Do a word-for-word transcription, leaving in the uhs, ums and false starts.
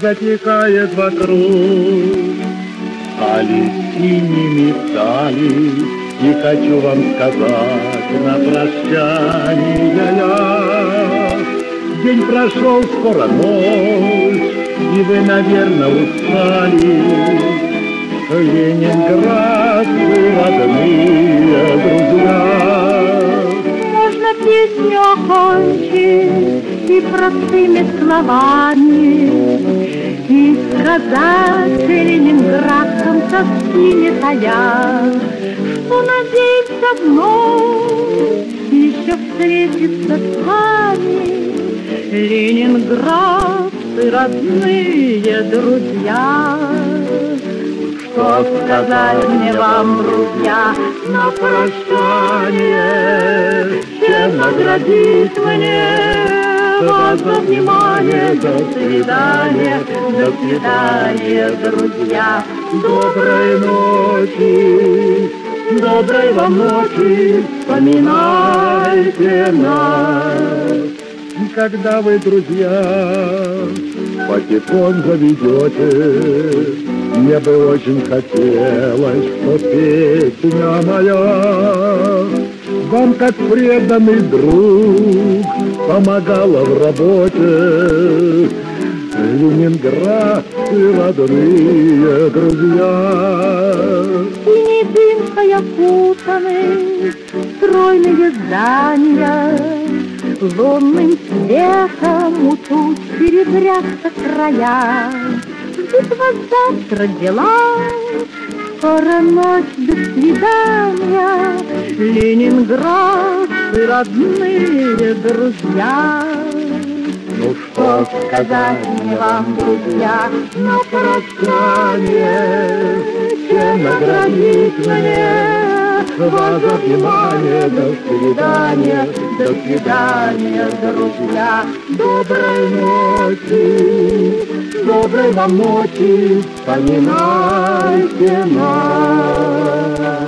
затекает вокруг. Стали синими стали, и хочу вам сказать на прощание я. День прошел, скоро ночь, и вы, наверное, устали. Ленинградцы, родные друзья. Можно песню окончить и простыми словами, и сказать ленинградцам, тоски не тая, что надеемся вновь еще встретиться с вами. Ленинградцы, родные друзья. Что сказать мне вам, друзья, на прощание, чем наградить мне вас за внимание. До свидания, до свидания, друзья. Доброй ночи, доброй вам ночи, вспоминайте нас. Когда вы, друзья, патефон заведете, мне бы очень хотелось, что песня моя вам, как преданный друг, помогала в работе. Ленинградцы, родные друзья. Синей дымкой окутаны стройные здания, лунным светом у туч серебрятся края. Ждут вас завтра дела, скоро ночь, до свидания. Ленинградцы, родные друзья. Ну что сказать мне вам, друзья, на прощание, чем наградить мне вас за внимание. До свидания, до свидания, друзья. Доброй ночи, доброй вам ночи, вспоминайте нас.